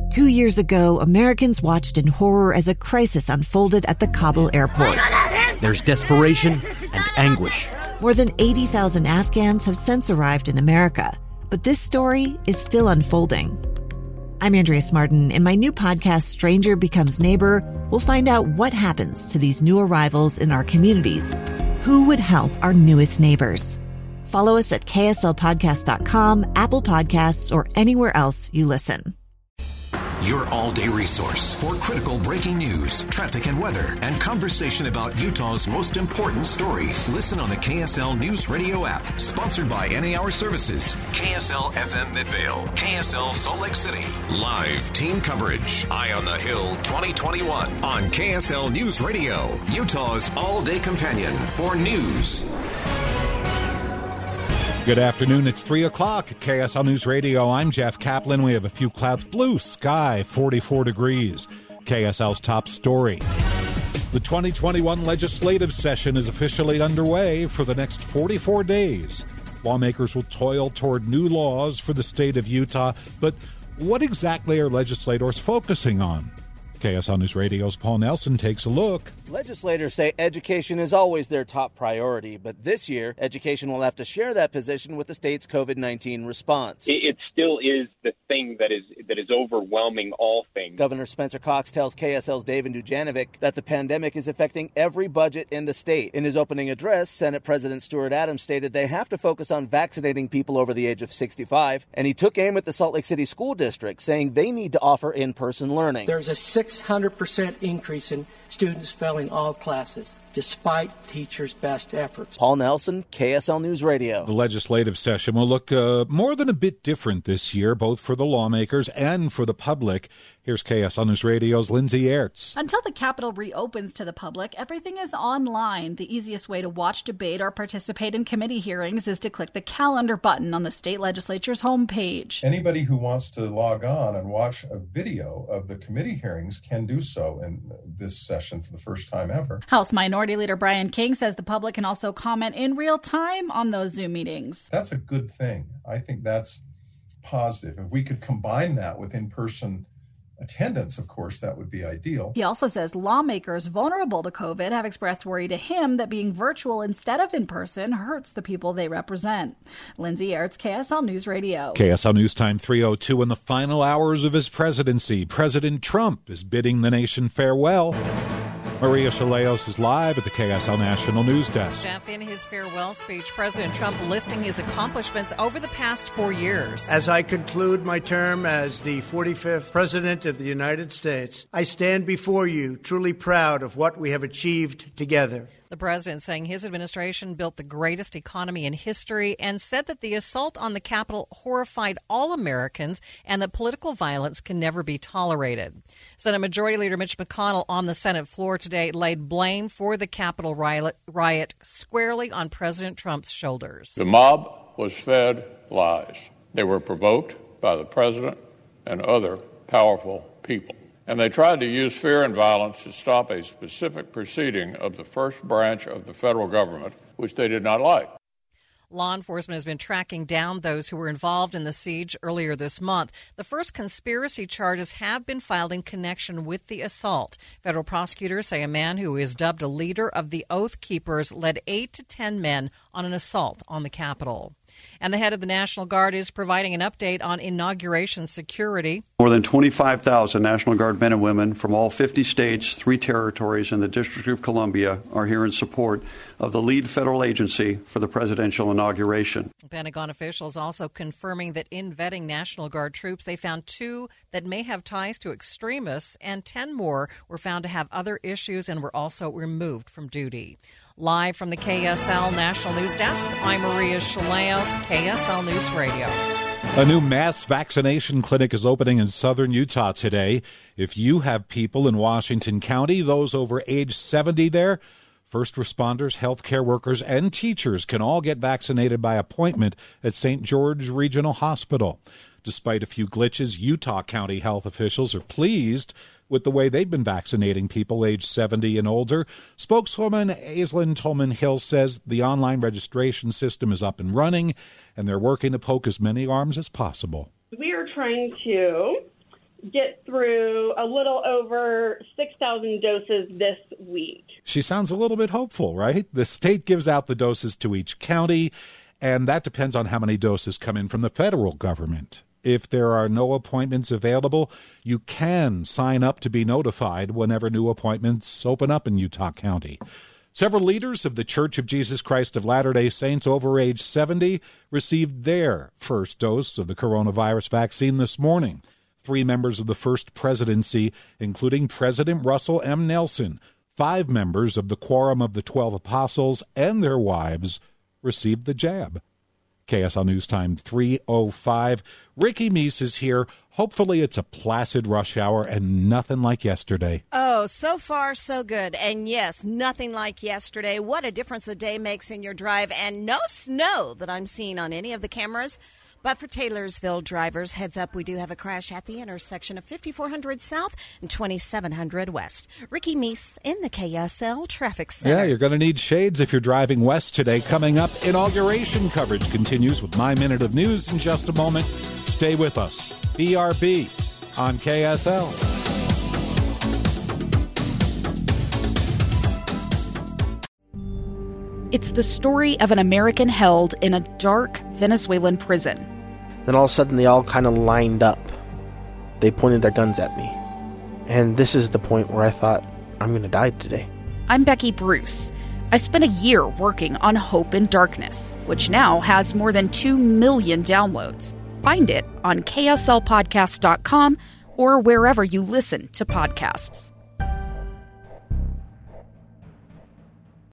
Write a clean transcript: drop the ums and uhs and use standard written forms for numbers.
2 years ago, Americans watched in horror as a crisis unfolded at the Kabul airport. There's desperation and anguish. More than 80,000 Afghans have since arrived in America, but this story is still unfolding. I'm Andrea Martin. In my new podcast, Stranger Becomes Neighbor, we'll find out what happens to these new arrivals in our communities. Who would help our newest neighbors? Follow us at kslpodcast.com, Apple Podcasts, or anywhere else you listen. Your all-day resource for critical breaking news, traffic and weather, and conversation about Utah's most important stories. Listen on the KSL News Radio app, sponsored by NA Hour Services, KSL FM Midvale, KSL Salt Lake City. Live team coverage. Eye on the Hill 2021 on KSL News Radio, Utah's all-day companion for news. Good afternoon. It's 3 o'clock at KSL News Radio. I'm Jeff Kaplan. We have a few clouds. Blue sky, 44 degrees. KSL's top story. The 2021 legislative session is officially underway for the next 44 days. Lawmakers will toil toward new laws for the state of Utah. But what exactly are legislators focusing on? KSL News Radio's Paul Nelson takes a look. Legislators say education is always their top priority, but this year, education will have to share that position with the state's COVID-19 response. It still is the thing that is overwhelming all things. Governor Spencer Cox tells KSL's David Dujanovic that the pandemic is affecting every budget in the state. In his opening address, Senate President Stuart Adams stated they have to focus on vaccinating people over the age of 65, and he took aim at the Salt Lake City School District, saying they need to offer in-person learning. There's a 600% increase in students failing all classes, despite teachers' best efforts. Paul Nelson, KSL News Radio. The legislative session will look more than a bit different this year, both for the lawmakers and for the public. Here's KSL News Radio's Lindsay Aerts. Until the Capitol reopens to the public, everything is online. The easiest way to watch debate or participate in committee hearings is to click the calendar button on the state legislature's homepage. Anybody who wants to log on and watch a video of the committee hearings can do so in this session for the first time ever. House Minority Leader Brian King says the public can also comment in real time on those Zoom meetings. That's a good thing. I think that's positive. If we could combine that with in-person attendance, of course, that would be ideal. He also says lawmakers vulnerable to COVID have expressed worry to him that being virtual instead of in person hurts the people they represent. Lindsay Aerts, KSL News Radio. KSL News Time 3:02. In the final hours of his presidency, President Trump is bidding the nation farewell. Maria Chaleos is live at the KSL National News Desk. Jeff, in his farewell speech, President Trump listing his accomplishments over the past 4 years. As I conclude my term as the 45th President of the United States, I stand before you truly proud of what we have achieved together. The president saying his administration built the greatest economy in history and said that the assault on the Capitol horrified all Americans and that political violence can never be tolerated. Senate Majority Leader Mitch McConnell on the Senate floor today laid blame for the Capitol riot squarely on President Trump's shoulders. The mob was fed lies. They were provoked by the president and other powerful people. And they tried to use fear and violence to stop a specific proceeding of the first branch of the federal government, which they did not like. Law enforcement has been tracking down those who were involved in the siege earlier this month. The first conspiracy charges have been filed in connection with the assault. Federal prosecutors say a man who is dubbed a leader of the Oath Keepers led 8 to 10 men on an assault on the Capitol. And the head of the National Guard is providing an update on inauguration security. More than 25,000 National Guard men and women from all 50 states, 3 territories, and the District of Columbia are here in support of the lead federal agency for the presidential inauguration. Pentagon officials also confirming that in vetting National Guard troops, they found 2 that may have ties to extremists, and 10 more were found to have other issues and were also removed from duty. Live from the KSL National News Desk, I'm Maria Chaleos, KSL News Radio. A new mass vaccination clinic is opening in southern Utah today. If you have people in Washington County, those over age 70 there, first responders, healthcare workers, and teachers can all get vaccinated by appointment at St. George Regional Hospital. Despite a few glitches, Utah County health officials are pleased with the way they've been vaccinating people aged 70 and older. Spokeswoman Aislinn Tolman-Hill says the online registration system is up and running, and they're working to poke as many arms as possible. We are trying to get a little over 6,000 doses this week. She sounds a little bit hopeful, right? The state gives out the doses to each county, and that depends on how many doses come in from the federal government. If there are no appointments available, you can sign up to be notified whenever new appointments open up in Utah County. Several leaders of the Church of Jesus Christ of Latter-day Saints over age 70 received their first dose of the coronavirus vaccine this morning. 3 members of the First Presidency, including President Russell M. Nelson, 5 members of the Quorum of the 12 Apostles, and their wives received the jab. KSL News Time 3:05. Ricky Meese is here. Hopefully it's a placid rush hour and nothing like yesterday. Oh, so far so good. And yes, nothing like yesterday. What a difference a day makes in your drive. And no snow that I'm seeing on any of the cameras. But for Taylorsville drivers, heads up, we do have a crash at the intersection of 5400 South and 2700 West. Ricky Meese in the KSL Traffic Center. Yeah, you're going to need shades if you're driving west today. Coming up, inauguration coverage continues with My Minute of News in just a moment. Stay with us. BRB on KSL. It's the story of an American held in a dark Venezuelan prison. Then all of a sudden they all kind of lined up. They pointed their guns at me. And this is the point where I thought, I'm going to die today. I'm Becky Bruce. I spent a year working on Hope in Darkness, which now has more than 2 million downloads. Find it on kslpodcast.com or wherever you listen to podcasts.